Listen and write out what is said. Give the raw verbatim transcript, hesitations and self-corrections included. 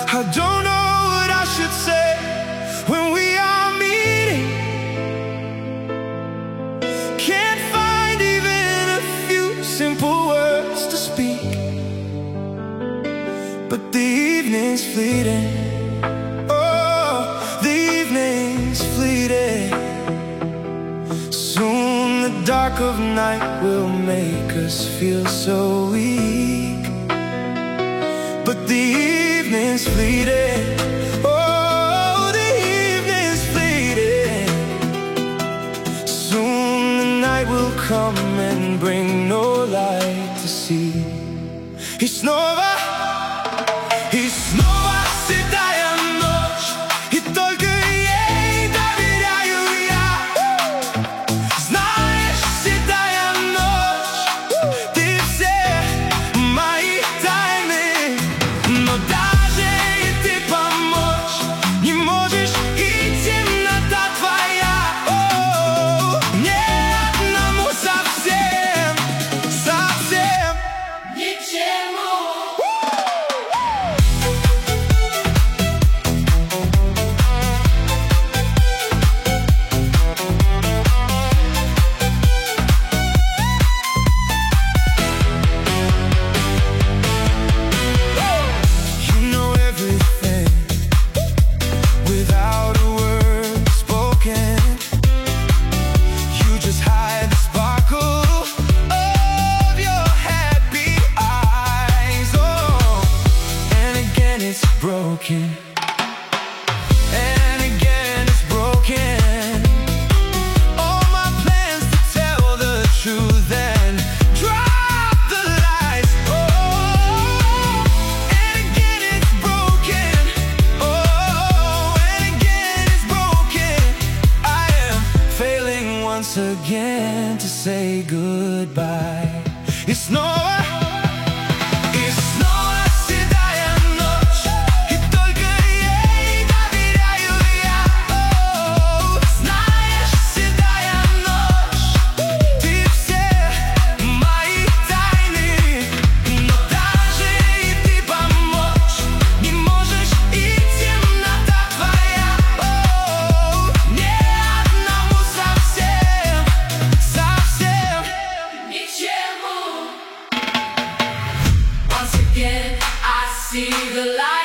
I don't know what I should say when we are meeting. Can't find even a few simple words to speak, but the evening's fleeting. Oh, the evening's fleeting. Soon the dark of night will make us feel so weak, but the evening's fleeting. Oh, the evening's fleeting. Soon the night will come and bring no light to see. I znova, I znova se dajem noć, I только ей доверяю я. Знаешь, седая ночь, ты все мои тайны, но даже и ты помочь не можешь, и темнота твоя. О, мне одному совсем, совсем ни к чему. Broken, and again it's broken. All my plans to tell the truth and drop the lies. Oh, and again it's broken. Oh, and again it's broken. I am failing once again to say goodbye. It's no see the light.